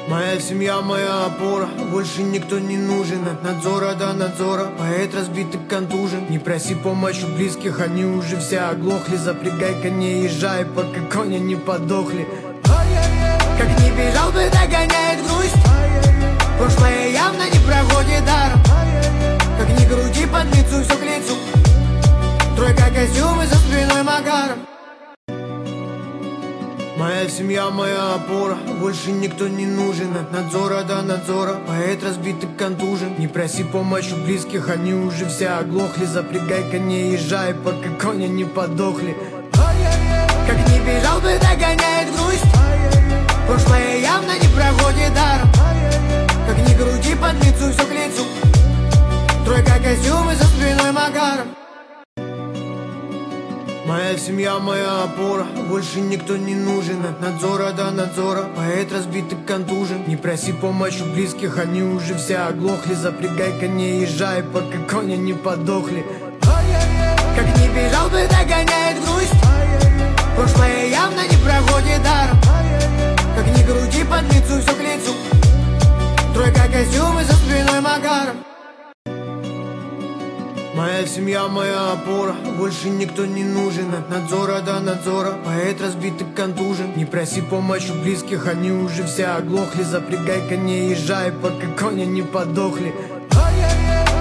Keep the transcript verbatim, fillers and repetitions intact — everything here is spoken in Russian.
Моя семья, моя опора, больше никто не нужен. От надзора до надзора, поэт разбитый контужен. Не проси помощи у близких, они уже все оглохли. Запрягай коней, езжай, пока кони не подохли. Как не бежал бы, догоняет грусть. Прошлое явно не проходит даром. Как ни груди под лицу, все к лицу. Тройка костюмы за спиной Макаром. Моя семья, моя опора, больше никто не нужен. От надзора до надзора, поэт разбитый контужен. Не проси помощи у близких, они уже все оглохли. Запрягай коней, езжай, пока кони не подохли. Как не бежал бы, догоняет грусть. Прошлое явно не проходит даром. Как ни груди под лицу, все к лицу. Тройка костюмы за спиной Макаром. Моя семья, моя опора, больше никто не нужен. От надзора до надзора, поэт разбитый контужен. Не проси помощи у близких, они уже все оглохли. Запрягай коней, езжай, пока кони не подохли. Как не бежал бы, догоняет грусть. Прошлое явно не проходит даром. Как ни груди под лицу, все к лицу. Тройка костюмы за спиной Макаром. Моя семья, моя опора, больше никто не нужен. От надзора до надзора, поэт разбитый контужен. Не проси помощи у близких, они уже все оглохли. Запрягай коней, езжай, пока кони не подохли.